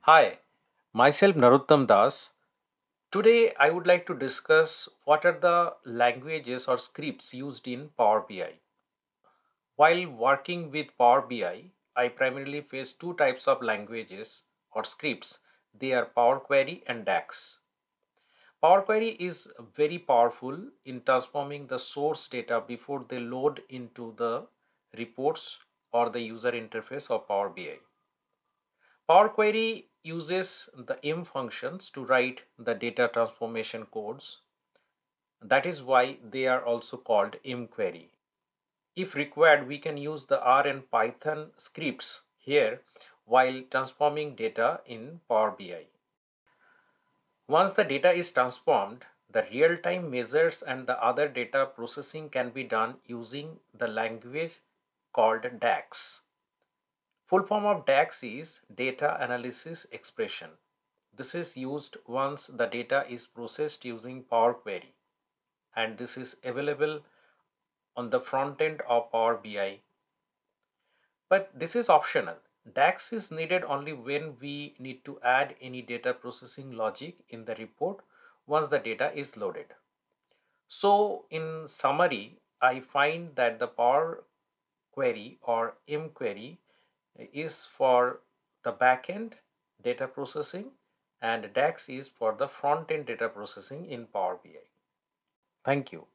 Hi, myself Narottam Das. Today I would like to discuss what are the languages or scripts used in Power BI. While working with Power BI, I primarily face two types of languages or scripts. They are Power Query and DAX. Power Query is very powerful in transforming the source data before they load into the reports or the user interface of Power BI. Power Query uses the M functions to write the data transformation codes. That is why they are also called M query. If required, we can use the R and Python scripts here while transforming data in Power BI. Once the data is transformed, the real-time measures and the other data processing can be done using the language called DAX. Full form of DAX is Data Analysis Expression. This is used once the data is processed using Power Query, and this is available on the front end of Power BI. But this is optional. DAX is needed only when we need to add any data processing logic in the report once the data is loaded. So in summary, I find that the Power Query or M query is for the backend data processing and DAX is for the front end data processing in Power BI. Thank you.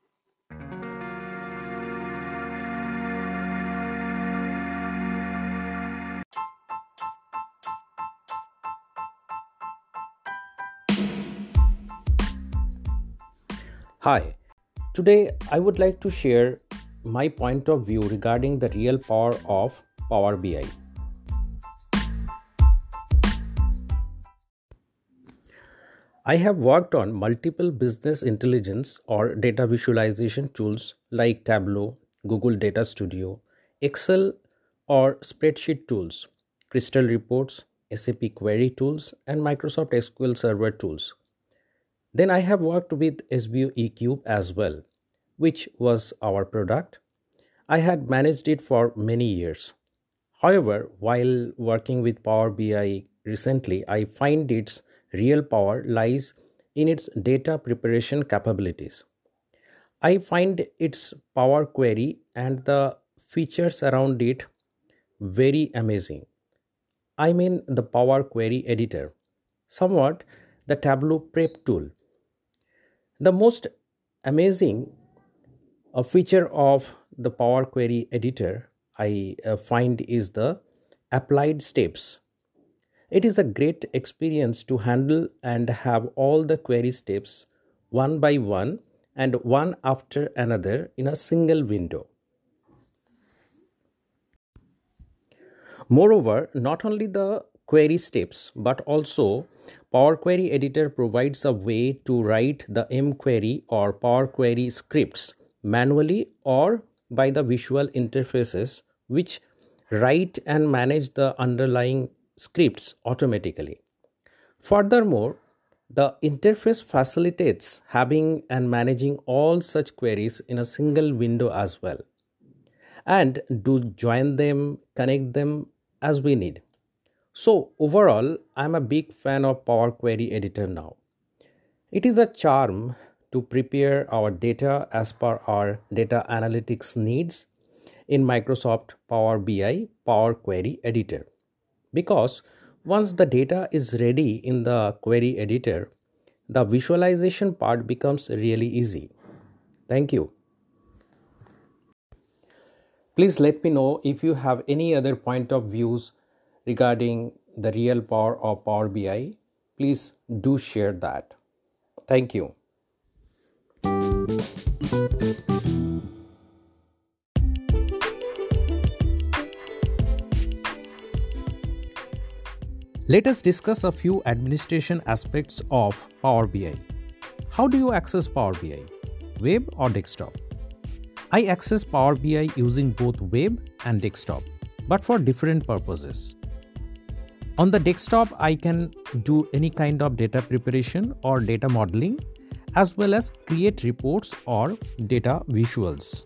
Hi, today I would like to share my point of view regarding the real power of Power BI. I have worked on multiple business intelligence or data visualization tools like Tableau, Google Data Studio, Excel or spreadsheet tools, Crystal Reports, SAP Query tools, and Microsoft SQL Server tools. Then I have worked with SBO eCube as well, which was our product. I had managed it for many years. However, while working with Power BI recently, I find its real power lies in its data preparation capabilities. I find its Power Query and the features around it very amazing. I mean the Power Query editor, somewhat the Tableau prep tool. The most amazing feature of the Power Query editor I find is the applied steps. It is a great experience to handle and have all the query steps one by one and one after another in a single window. Moreover, not only the query steps but also Power Query Editor provides a way to write the M query or Power Query scripts manually or by the visual interfaces which write and manage the underlying scripts automatically. Furthermore, the interface facilitates having and managing all such queries in a single window as well and do join them, connect them as we need. So, overall, I'm a big fan of Power Query Editor now. It is a charm to prepare our data as per our data analytics needs in Microsoft Power BI Power Query Editor. Because once the data is ready in the query editor, the visualization part becomes really easy. Thank you. Please let me know if you have any other point of views regarding the real power of Power BI. Please do share that. Thank you. Let us discuss a few administration aspects of Power BI. How do you access Power BI? Web or desktop? I access Power BI using both web and desktop, but for different purposes. On the desktop, I can do any kind of data preparation or data modeling, as well as create reports or data visuals.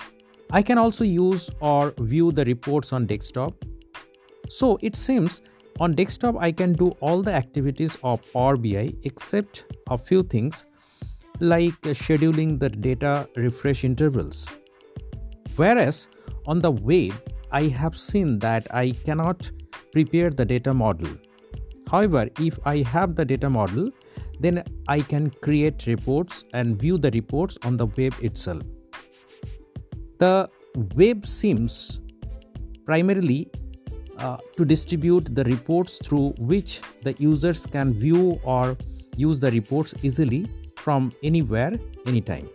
I can also use or view the reports on desktop. So it seems On desktop, I can do all the activities of Power BI except a few things like scheduling the data refresh intervals. Whereas on the web, I have seen that I cannot prepare the data model. However, if I have the data model, then I can create reports and view the reports on the web itself. The web seems primarily to distribute the reports through which the users can view or use the reports easily from anywhere, anytime.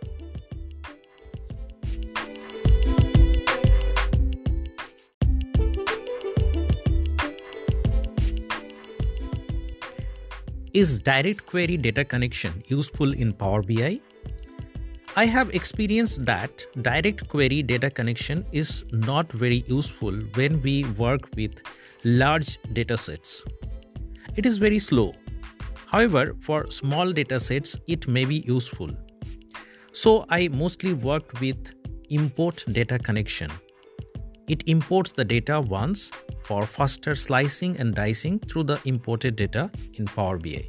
Is direct query data connection useful in Power BI? I have experienced that direct query data connection is not very useful when we work with large datasets. It is very slow. However, for small datasets, it may be useful. So I mostly worked with import data connection. It imports the data once for faster slicing and dicing through the imported data in Power BI.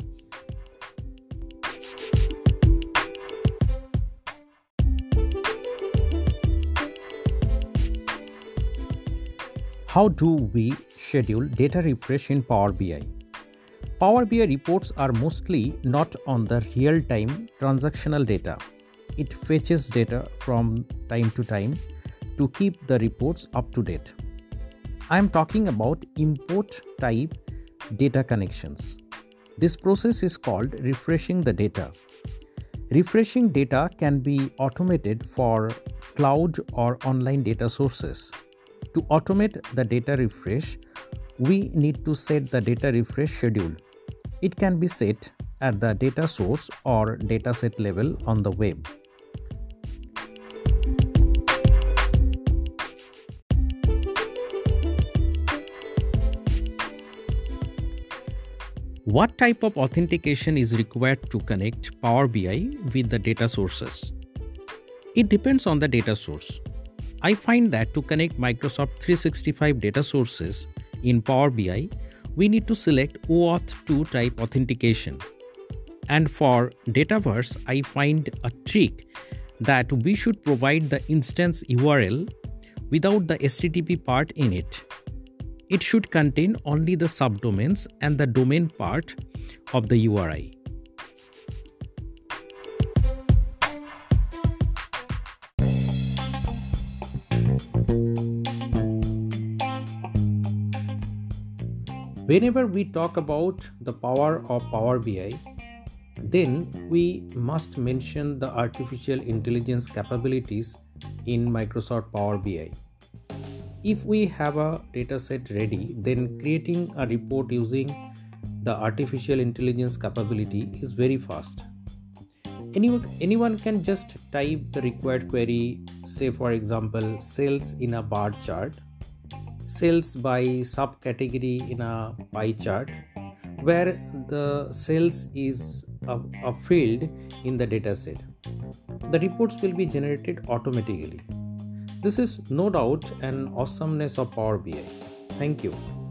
How do we schedule data refresh in Power BI? Power BI reports are mostly not on the real-time transactional data. It fetches data from time to time to keep the reports up to date. I am talking about import type data connections. This process is called refreshing the data. Refreshing data can be automated for cloud or online data sources. To automate the data refresh, we need to set the data refresh schedule. It can be set at the data source or dataset level on the web. What type of authentication is required to connect Power BI with the data sources? It depends on the data source. I find that to connect Microsoft 365 data sources in Power BI, we need to select OAuth 2 type authentication. And for Dataverse, I find a trick that we should provide the instance URL without the HTTP part in it. It should contain only the subdomains and the domain part of the URI. Whenever we talk about the power of Power BI, then we must mention the artificial intelligence capabilities in Microsoft Power BI. If we have a dataset ready, then creating a report using the artificial intelligence capability is very fast. Anyone can just type the required query, say for example, sales in a bar chart, sales by subcategory in a pie chart, where the sales is a field in the dataset. The reports will be generated automatically. This is no doubt an awesomeness of Power BI. Thank you.